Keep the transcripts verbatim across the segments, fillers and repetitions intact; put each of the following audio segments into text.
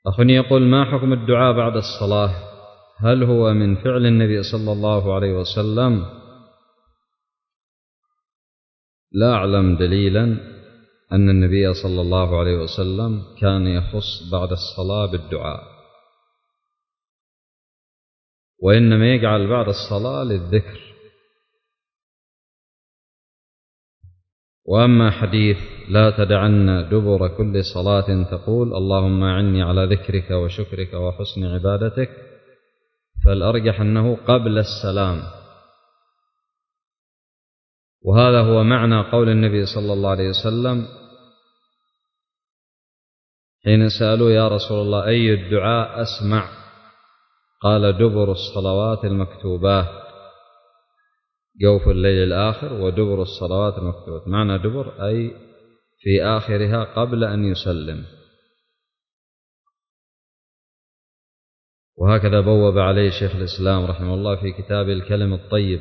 أخني يقول: ما حكم الدعاء بعد الصلاة؟ هل هو من فعل النبي صلى الله عليه وسلم؟ لا أعلم دليلا أن النبي صلى الله عليه وسلم كان يخص بعد الصلاة بالدعاء، وإنما يجعل بعد الصلاة للذكر. وأما حديث لا تدعن دبر كل صلاة تقول اللهم أعني على ذكرك وشكرك وحسن عبادتك، فالأرجح أنه قبل السلام، وهذا هو معنى قول النبي صلى الله عليه وسلم حين سألوا يا رسول الله أي الدعاء أسمع؟ قال: دبر الصلوات المكتوبات، جوف الليل الآخر ودبر الصلوات المكتوبات. معنى دبر أي في آخرها قبل أن يسلم. وهكذا بوب عليه شيخ الإسلام رحمه الله في كتاب الكلم الطيب،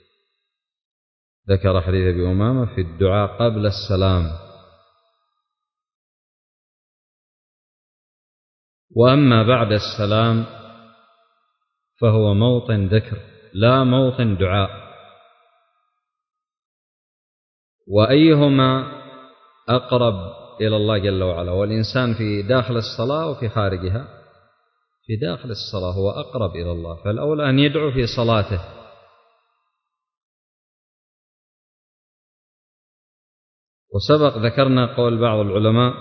ذكر حديث أبي أمامة في الدعاء قبل السلام. وأما بعد السلام فهو موطن ذكر لا موطن دعاء، وأيهما أقرب إلى الله جل وعلا؟ والإنسان في داخل الصلاة وفي خارجها؟ في داخل الصلاة هو أقرب إلى الله، فالأولى أن يدعو في صلاته. وسبق ذكرنا قول بعض العلماء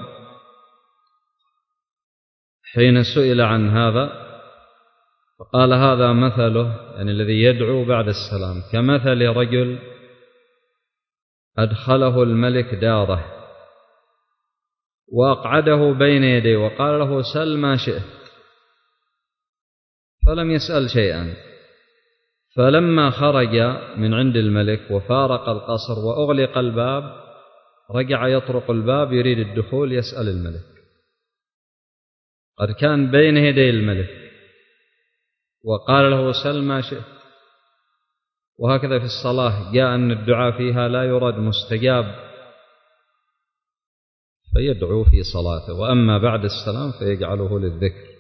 حين سئل عن هذا فقال: هذا مثله، يعني الذي يدعو بعد السلام، كمثل رجل أدخله الملك داره وأقعده بين يديه وقال له: سل ما شئت، فلم يسأل شيئا، فلما خرج من عند الملك وفارق القصر وأغلق الباب رجع يطرق الباب يريد الدخول يسأل الملك، قد كان بين يدي الملك وقال له: سل ما شئت. وهكذا في الصلاة جاء أن الدعاء فيها لا يرد مستجاب، فيدعو في صلاته. وأما بعد السلام فيجعله للذكر.